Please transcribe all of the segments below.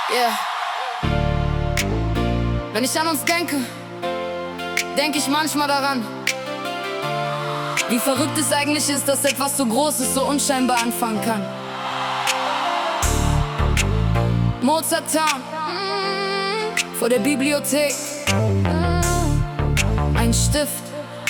Yeah. Wenn ich an uns denke, denke ich manchmal daran, wie verrückt es eigentlich ist, dass etwas so Großes so unscheinbar anfangen kann. Mozart Town, vor der Bibliothek, ein Stift.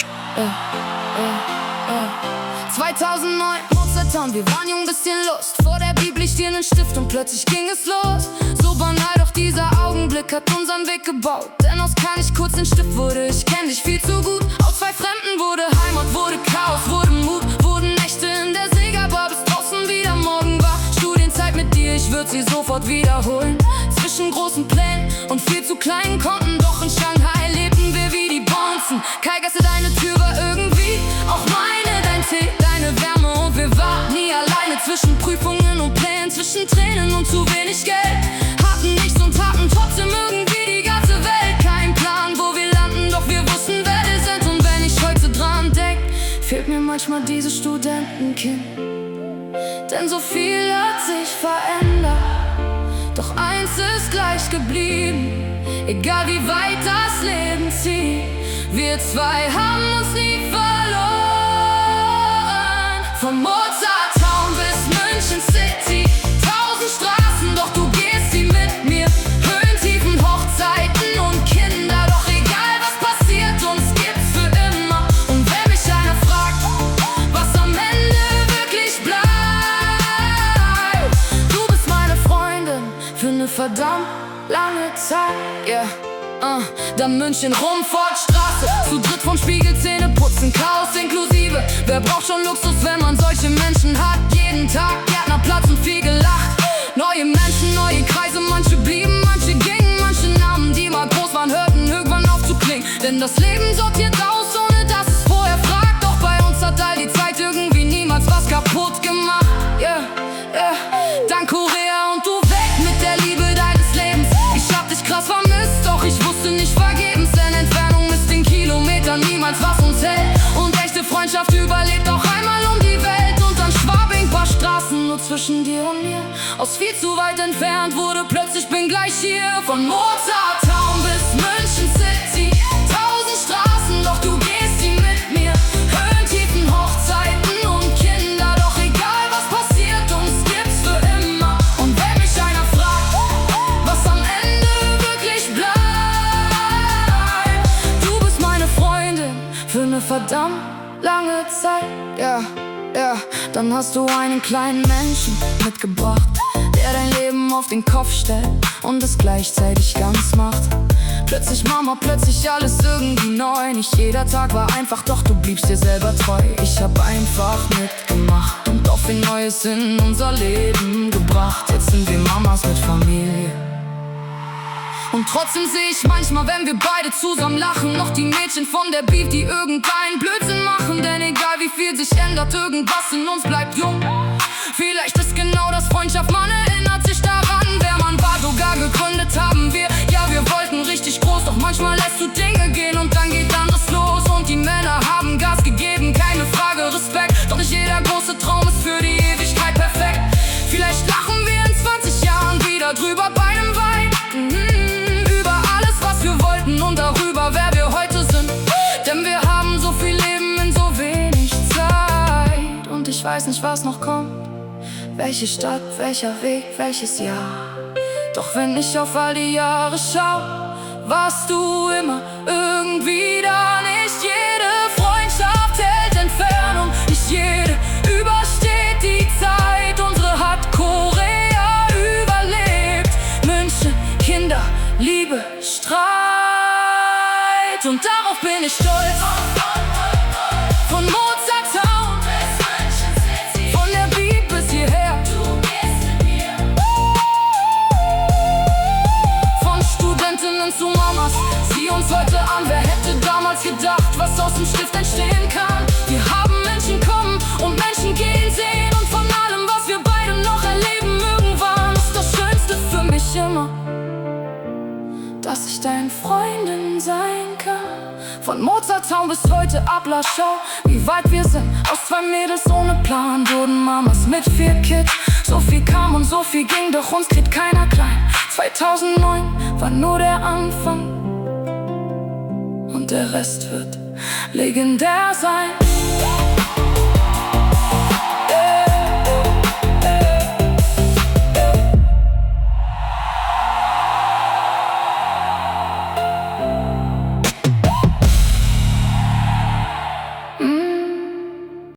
2009, Mozart Town, wir waren jung, bisschen Lust. Vor der Bibel stiel nen Stift und plötzlich ging es los. So banal, doch dieser Augenblick hat unseren Weg gebaut. Denn aus kein kurz den Stift wurde, ich kenn dich viel zu gut. Aus zwei Fremden wurde Heimat, wurde Chaos, wurde Mut. Wurden Nächte in der Segerbar, bis draußen wieder Morgen war. Studienzeit mit dir, ich würd sie sofort wiederholen. Zwischen großen Plänen und viel zu kleinen Konten. Doch in Shanghai lebten wir wie die Bonzen. Kai-Gasse, deine Tür war irgendwie auch meine, dein Tee, deine Wärme und wir waren nie alleine. Zwischen Prüfungen und Plänen, zwischen Tränen und zu wenig Geld. Hatten nichts und taten trotzdem irgendwie die ganze Welt. Kein Plan, wo wir landen, doch wir wussten, wer wir sind. Und wenn ich heute dran denk, fehlt mir manchmal dieses Studentenkind. Denn so viel hat sich verändert, doch eins ist gleich geblieben. Egal wie weit das Leben zieht, wir zwei haben uns nie verloren. Von Mozart Town bis München City, 1000 Straßen, doch du gehst sie mit mir. Höhen, Tiefen, Hochzeiten und Kinder, doch egal was passiert, uns gibt's für immer. Und wenn mich einer fragt, was am Ende wirklich bleibt, du bist meine Freundin für ne verdammt lange Zeit, yeah. Dann München, Rumfortstraße, zu dritt vom Spiegel, Zähne putzen, Chaos inklusive. Wer braucht schon Luxus, wenn man solche Menschen hat? Jeden Tag Gärtnerplatz und viel gelacht. Neue Menschen, neue Kreise, manche blieben, manche gingen. Manche Namen, die mal groß waren, hörten irgendwann auf zu klingen. Denn das Leben sortiert aus, ohne dass es vorher fragt. Doch bei uns hat all die Zeit irgendwie niemals was kaputt gemacht, yeah, yeah. Dank Korea und du weg mit der Liebe deines Lebens. Ich hab dich krass vermisst, doch ich wusste nicht vergebens. Denn Entfernung ist in Kilometern niemals was uns hält. Und echte Freundschaft überlebt auch einmal um die Welt. Und dann Schwabing, paar Straßen nur zwischen dir und mir. Aus viel zu weit entfernt wurde plötzlich bin gleich hier. Von Mozart Town bis München City, 1000 Straßen, doch du gehst sie mit mir. Höhen, Tiefen, Hochzeiten und Kinder, doch egal was passiert, uns gibt's für immer. Und wenn mich einer fragt, was am Ende wirklich bleibt, du bist meine Freundin für ne verdammt lange Zeit, ja, ja. Dann hast du einen kleinen Menschen mitgebracht, der dein Leben auf den Kopf stellt und es gleichzeitig ganz macht. Plötzlich Mama, plötzlich alles irgendwie neu. Nicht jeder Tag war einfach, doch du bliebst dir selber treu. Ich hab einfach mitgemacht und auch viel Neues in unser Leben gebracht. Jetzt sind wir Mamas mit Familie. Und trotzdem seh ich manchmal, wenn wir beide zusammen lachen, noch die Mädchen von der Beat, die irgendeinen Blödsinn machen. Denn egal wie viel sich ändert, irgendwas in uns bleibt jung. Vielleicht ist genau das Freundschaft, man erinnert sich daran, wer man war, sogar gegründet haben wir. Ja, wir wollten richtig groß, doch manchmal lässt du Dinge gehen und dann geht anderes los. Und die Männer haben Gas gegeben, keine Frage, Respekt. Doch nicht jeder große Traum ist für die Ewigkeit perfekt. Vielleicht lachen wir in 20 Jahren wieder drüber bei einem Wein. Über alles, was wir wollten und darüber, wer wir heute sind. Denn wir haben so viel Leben in so wenig Zeit. Und ich weiß nicht, was noch kommt. Welche Stadt, welcher Weg, welches Jahr. Doch wenn ich auf all die Jahre schau, warst du immer irgendwie da. Nicht jede Freundschaft hält Entfernung, nicht jede übersteht die Zeit. Unsere hat Korea überlebt. München, Kinder, Liebe, Streit. Und darauf bin ich stolz. Von Mozart Town bis München City, von der Beat bis hierher, du gehst mit mir. Von Studentinnen zu Mamas, sieh uns heute an. Wer hätte damals gedacht, was aus dem Stift entstehen kann? Wir haben Menschen kommen und Menschen gehen sehen. Und von allem, was wir beide noch erleben, irgendwann ist das Schönste für mich immer, dass ich deine Freundin sein kann Von Mozarttown bis heute Ablassschau. Wie weit wir sind, aus zwei Mädels ohne Plan wurden Mamas mit 4 Kids. So viel kam und so viel ging, doch uns kriegt keiner klein. 2009 war nur der Anfang und der Rest wird legendär sein.